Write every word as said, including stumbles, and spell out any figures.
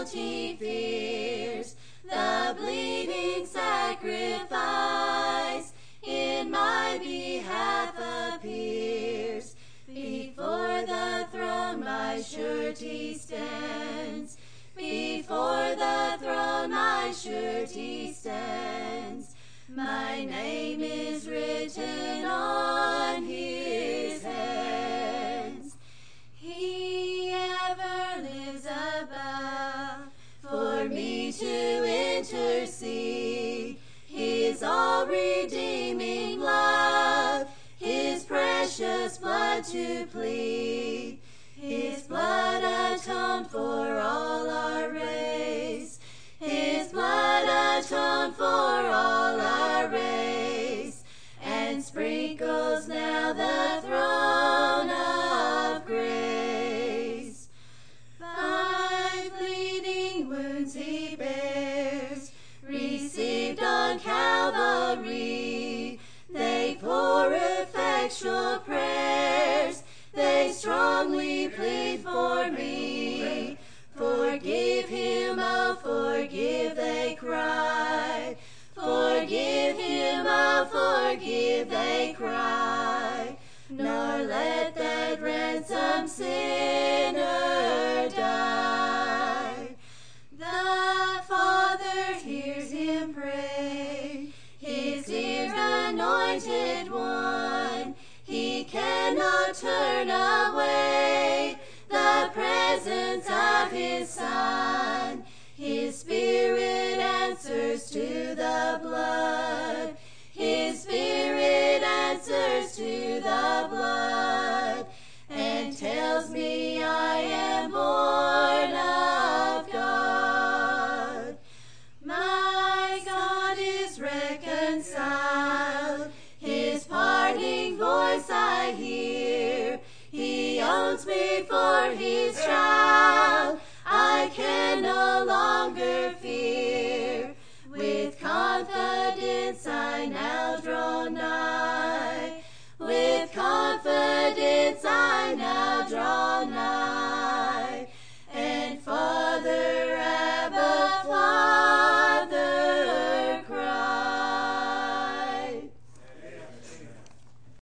guilty fears. The bleeding sacrifice in my behalf appears. Before the throne my surety stands. Before the throne my surety stands. My name is written on his hands. He ever lives above for me to intercede. His all-redeeming love, his precious blood to plead. His blood atoned for all our race. His blood atoned for all our race, and sprinkles now the throne of grace. Five bleeding wounds he bears, received on Calvary. They pour effectual prayers, they strongly plead for me. Forgive him, oh forgive, they cry. Forgive him, oh forgive, they cry. Nor let that ransomed sinner die. The Father hears him pray, his dear anointed one. He cannot turn away the presence of his Son. His Spirit answers to the blood. His Spirit answers to the blood, and tells me I am born of God. My God is reconciled, his parting voice I hear. He owns me for his child, I can no longer fear. With confidence I now draw nigh, with confidence I